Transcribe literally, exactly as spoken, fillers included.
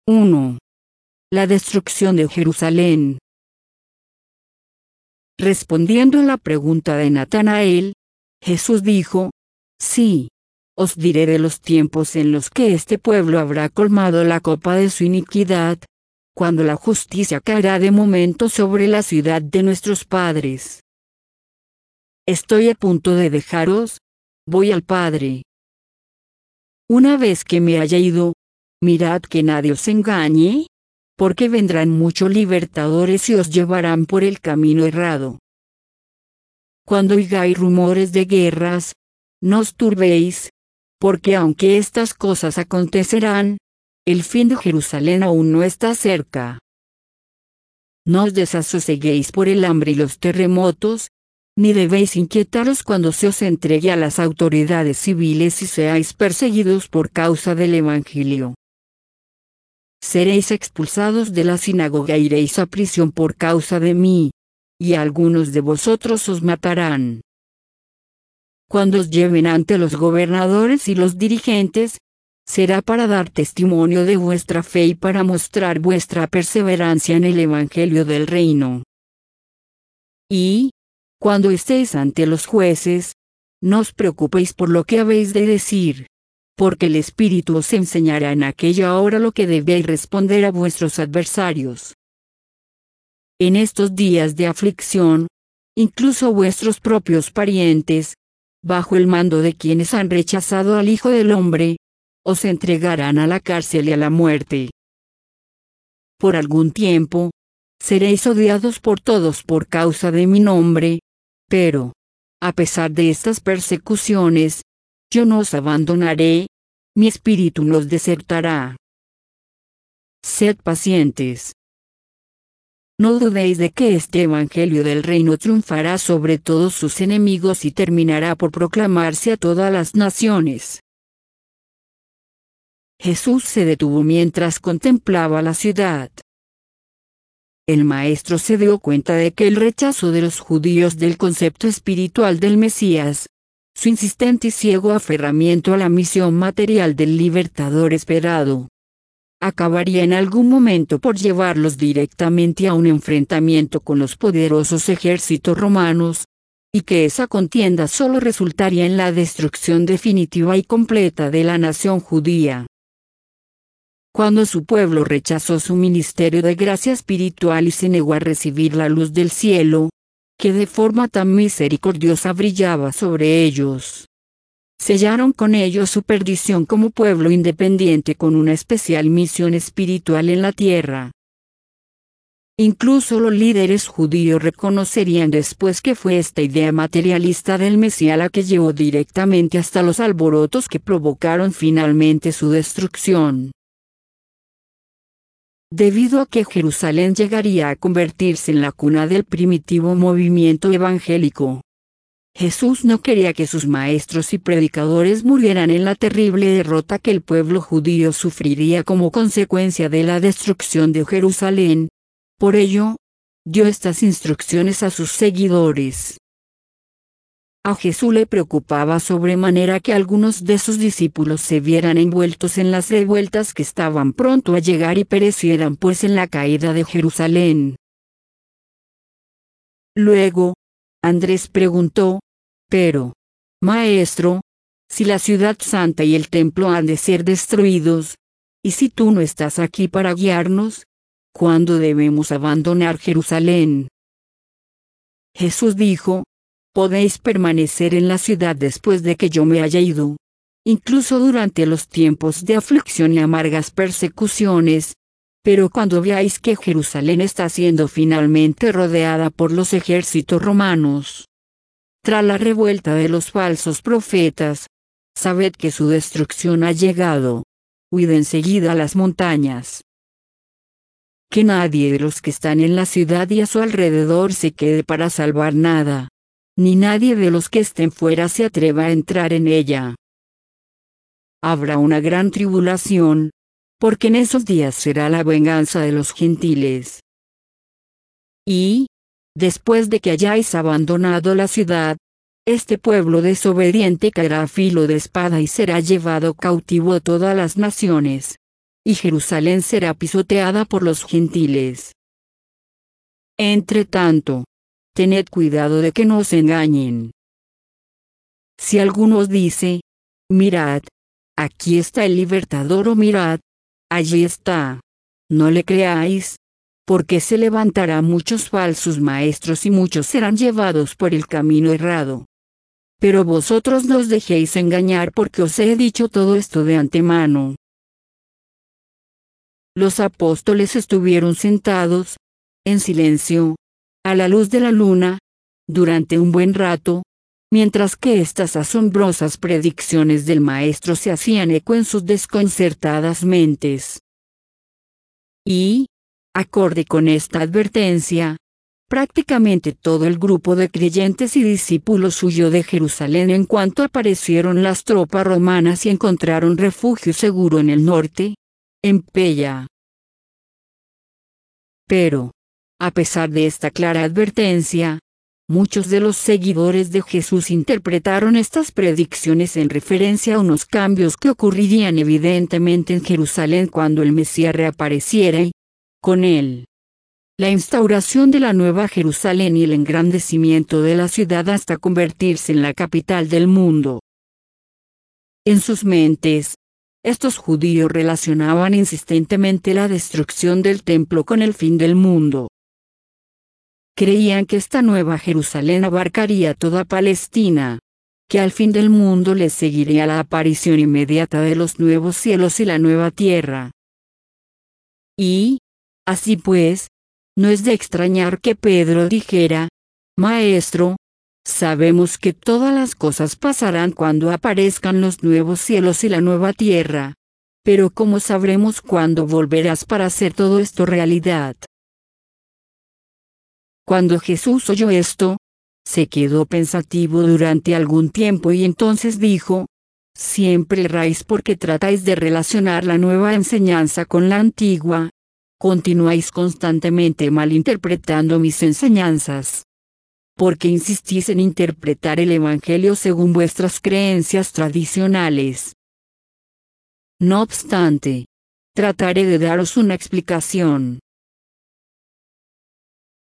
uno. La destrucción de Jerusalén. Respondiendo a la pregunta de Natanael, Jesús dijo: Sí, os diré de los tiempos en los que este pueblo habrá colmado la copa de su iniquidad, cuando la justicia caerá de momento sobre la ciudad de nuestros padres. Estoy a punto de dejaros, voy al Padre. Una vez que me haya ido, mirad que nadie os engañe, porque vendrán muchos libertadores y os llevarán por el camino errado. Cuando oigáis rumores de guerras, no os turbéis, porque aunque estas cosas acontecerán, el fin de Jerusalén aún no está cerca. No os desasoseguéis por el hambre y los terremotos, ni debéis inquietaros cuando se os entregue a las autoridades civiles y seáis perseguidos por causa del Evangelio. Seréis expulsados de la sinagoga e iréis a prisión por causa de mí, y algunos de vosotros os matarán. Cuando os lleven ante los gobernadores y los dirigentes, será para dar testimonio de vuestra fe y para mostrar vuestra perseverancia en el Evangelio del Reino. Y, cuando estéis ante los jueces, no os preocupéis por lo que habéis de decir, porque el Espíritu os enseñará en aquella hora lo que debéis responder a vuestros adversarios. En estos días de aflicción, incluso vuestros propios parientes, bajo el mando de quienes han rechazado al Hijo del Hombre, os entregarán a la cárcel y a la muerte. Por algún tiempo, seréis odiados por todos por causa de mi nombre, pero, a pesar de estas persecuciones, yo no os abandonaré, mi espíritu no os desertará. Sed pacientes. No dudéis de que este Evangelio del Reino triunfará sobre todos sus enemigos y terminará por proclamarse a todas las naciones. Jesús se detuvo mientras contemplaba la ciudad. El maestro se dio cuenta de que el rechazo de los judíos del concepto espiritual del Mesías, su insistente y ciego aferramiento a la misión material del libertador esperado, acabaría en algún momento por llevarlos directamente a un enfrentamiento con los poderosos ejércitos romanos, y que esa contienda solo resultaría en la destrucción definitiva y completa de la nación judía. Cuando su pueblo rechazó su ministerio de gracia espiritual y se negó a recibir la luz del cielo, que de forma tan misericordiosa brillaba sobre ellos, sellaron con ello su perdición como pueblo independiente con una especial misión espiritual en la tierra. Incluso los líderes judíos reconocerían después que fue esta idea materialista del Mesías la que llevó directamente hasta los alborotos que provocaron finalmente su destrucción. Debido a que Jerusalén llegaría a convertirse en la cuna del primitivo movimiento evangélico, Jesús no quería que sus maestros y predicadores murieran en la terrible derrota que el pueblo judío sufriría como consecuencia de la destrucción de Jerusalén. Por ello, dio estas instrucciones a sus seguidores. A Jesús le preocupaba sobremanera que algunos de sus discípulos se vieran envueltos en las revueltas que estaban pronto a llegar y perecieran pues en la caída de Jerusalén. Luego, Andrés preguntó: Pero, Maestro, si la ciudad santa y el templo han de ser destruidos, y si tú no estás aquí para guiarnos, ¿cuándo debemos abandonar Jerusalén? Jesús dijo: Podéis permanecer en la ciudad después de que yo me haya ido, incluso durante los tiempos de aflicción y amargas persecuciones, pero cuando veáis que Jerusalén está siendo finalmente rodeada por los ejércitos romanos, tras la revuelta de los falsos profetas, sabed que su destrucción ha llegado. Huid enseguida a las montañas. Que nadie de los que están en la ciudad y a su alrededor se quede para salvar nada, ni nadie de los que estén fuera se atreva a entrar en ella. Habrá una gran tribulación, porque en esos días será la venganza de los gentiles. Y, después de que hayáis abandonado la ciudad, este pueblo desobediente caerá a filo de espada y será llevado cautivo a todas las naciones, y Jerusalén será pisoteada por los gentiles. Entre tanto, tened cuidado de que no os engañen. Si alguno os dice, mirad, aquí está el libertador, o mirad, allí está, no le creáis, porque se levantará muchos falsos maestros y muchos serán llevados por el camino errado. Pero vosotros no os dejéis engañar, porque os he dicho todo esto de antemano. Los apóstoles estuvieron sentados, en silencio, a la luz de la luna, durante un buen rato, mientras que estas asombrosas predicciones del Maestro se hacían eco en sus desconcertadas mentes. Y, acorde con esta advertencia, prácticamente todo el grupo de creyentes y discípulos huyó de Jerusalén en cuanto aparecieron las tropas romanas y encontraron refugio seguro en el norte, en Pella. Pero, a pesar de esta clara advertencia, muchos de los seguidores de Jesús interpretaron estas predicciones en referencia a unos cambios que ocurrirían evidentemente en Jerusalén cuando el Mesías reapareciera y, con él, la instauración de la Nueva Jerusalén y el engrandecimiento de la ciudad hasta convertirse en la capital del mundo. En sus mentes, estos judíos relacionaban insistentemente la destrucción del templo con el fin del mundo. Creían que esta Nueva Jerusalén abarcaría toda Palestina, que al fin del mundo les seguiría la aparición inmediata de los nuevos cielos y la nueva tierra. Y, así pues, no es de extrañar que Pedro dijera, Maestro, sabemos que todas las cosas pasarán cuando aparezcan los nuevos cielos y la nueva tierra, pero ¿cómo sabremos cuándo volverás para hacer todo esto realidad? Cuando Jesús oyó esto, se quedó pensativo durante algún tiempo y entonces dijo, siempre erráis porque tratáis de relacionar la nueva enseñanza con la antigua. Continuáis constantemente malinterpretando mis enseñanzas. Porque insistís en interpretar el Evangelio según vuestras creencias tradicionales. No obstante, trataré de daros una explicación.